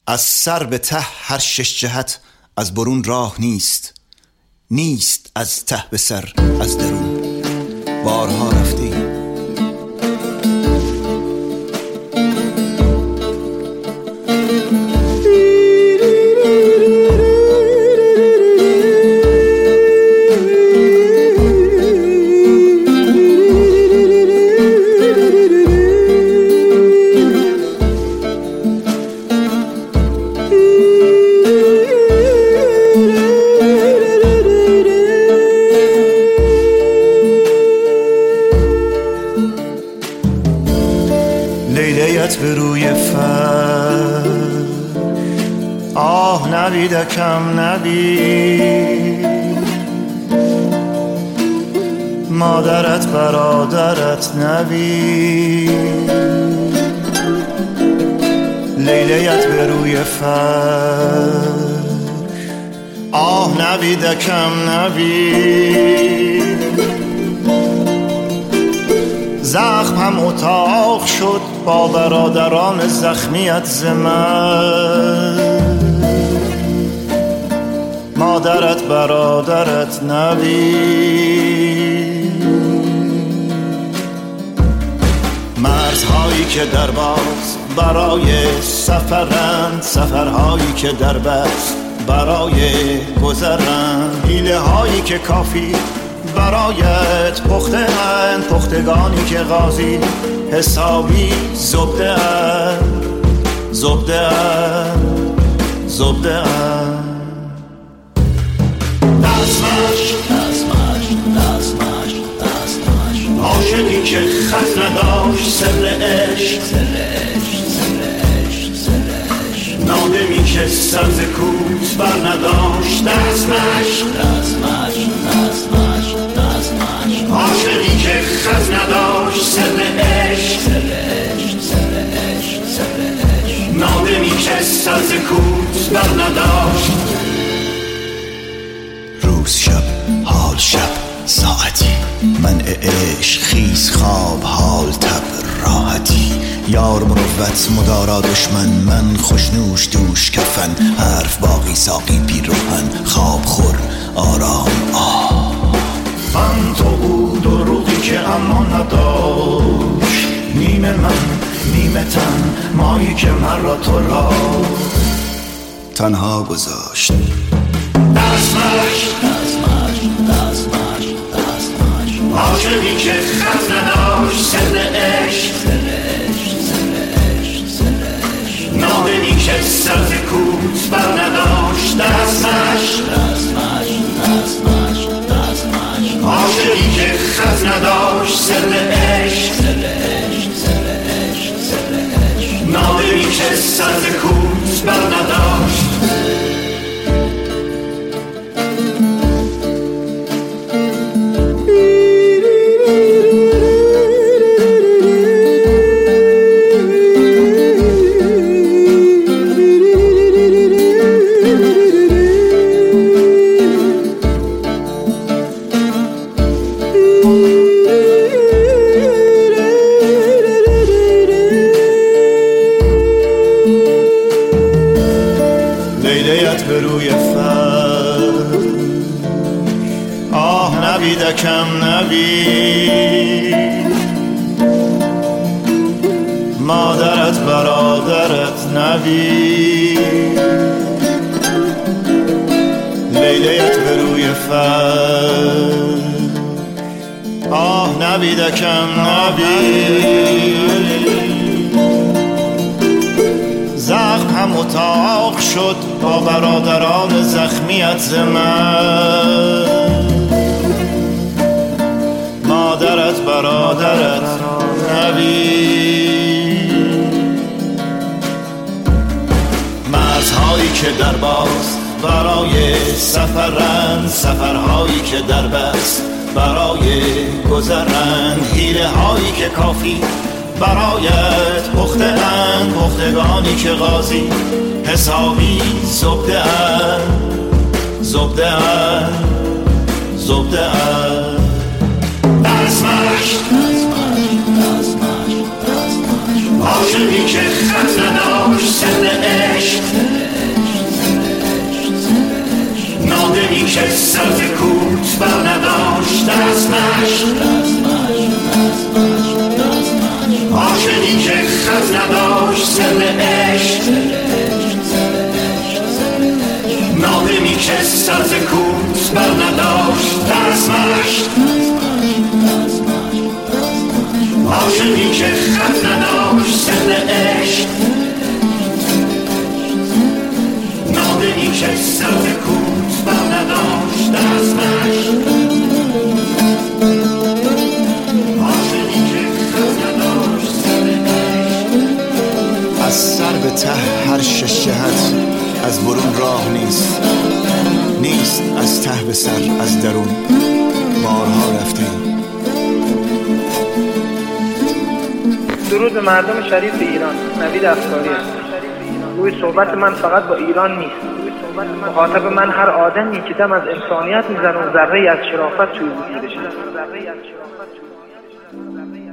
از سر به ته هر شش جهت از برون راه نیست، نیست از ته به سر از درون. بارها رفتی لیلیت به روی فر، آه نبیدکم نبید، مادرت برادرت نبید. لیلیت به روی فر، آه نبیدکم نبید، زخم هم اتاق شد با برادران زخمیت زمن. مادرت برادرت نبید. مرزهایی که در باز برای سفرند، سفرهایی که در بس برای گذرند، حیله هایی که کافی برایت پخته اند، پختگانی که غازی حسابی زبده اند، زبده اند، زبده اند. دستمش دستمش دستمش دستمش، عاشقی که خط نداشت سر عشق، سر عشق، سر عشق، سر عشق، نادمی که سبز کوت بر نداشت. دستمش دستمش دستمش دستمش، عاشقی که خط نداشت سر عشق، سر عشق، سر عشق، سر عشق، نادمی که سبز کوت بر نداشت. روز شب حال شب ساعتی، منع عشق خیز خواب حال تب راحتی، یار مروت مدارا دشمن، من خوشنوش دوش کفن، حرف باقی ساقی پیروهن، خواب خور آرام من تو او دروغی که اما نداشت، نیمه من نیمه تن، مایی که من را تو را تنها گذاشت. دستمش دستمش دستمش دستمش، عاشقی که خط نداشت سر عشق، سر عشق، سر عشق، سر عشق، نادمی که سبز کوت بر نداشت. دستمش دستمش دستمش دستمش، عاشقی که خط نداشت سر عشق، سر عشق، سر عشق، سر عشق، نادمی که سبز کوت بر نداشت. لیلیت به روی فر، آه نبیدکم نبید، مادرت برادرت نبید. لیلیت به روی فر، آه نبیدکم نبید، زخم هم اتاق شد با برادران زخمیت زمن. مادرت برادرت نبید. مرزهایی که در باز برای سفرند، سفرهایی که در بس برای گذرند، حیله هایی که کافی برایت پخته اند، پختگانی که غازی حسابی زبده اند، زبده اند، زبده اند. دستمش دستمش دستمش دستمش، عاشقی که خط نداشت سر عشق، سر عشق نادمی که ساز کوس بر نداشت دستمشت عاشقی که خط نداشت سر عشق نادمی که ساز کوس بر نداشت دستمشت عاشقی که خط نداشت سر عشق از سر به ته هر شش جهت از برون راه نیست از ته به سر از درون بارها رفتیم. درود به مردم شریف ایران. نوید افکاری است. روی صحبت من فقط با ایران نیست. مخاطب من هر آدمی که دم از انسانیت میزنه و ذره‌ای از شرافت توی وجودش هست.